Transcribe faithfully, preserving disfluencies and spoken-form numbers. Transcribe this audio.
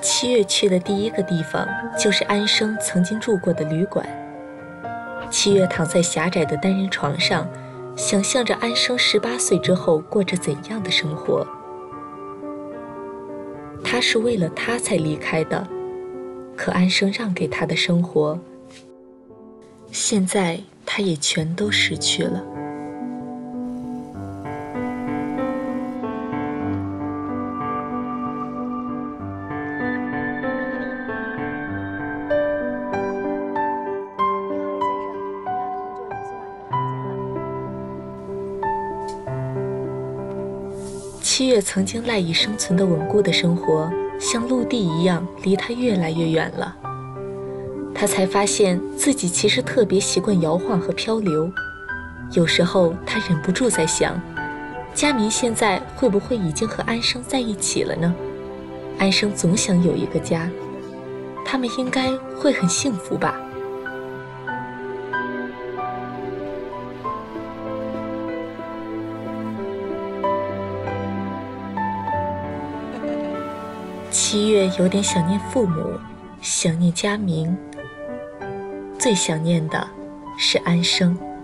七月去的第一个地方就是安生曾经住过的旅馆。七月躺在狭窄的单人床上，想象着安生十八岁之后过着怎样的生活。他是为了他才离开的，可安生让给他的生活，现在他也全都失去了。七月曾经赖以生存的稳固的生活，像陆地一样离他越来越远了。他才发现自己其实特别习惯摇晃和漂流。有时候他忍不住在想，佳明现在会不会已经和安生在一起了呢？安生总想有一个家，他们应该会很幸福吧。七月有点想念父母，想念佳明，最想念的是安生。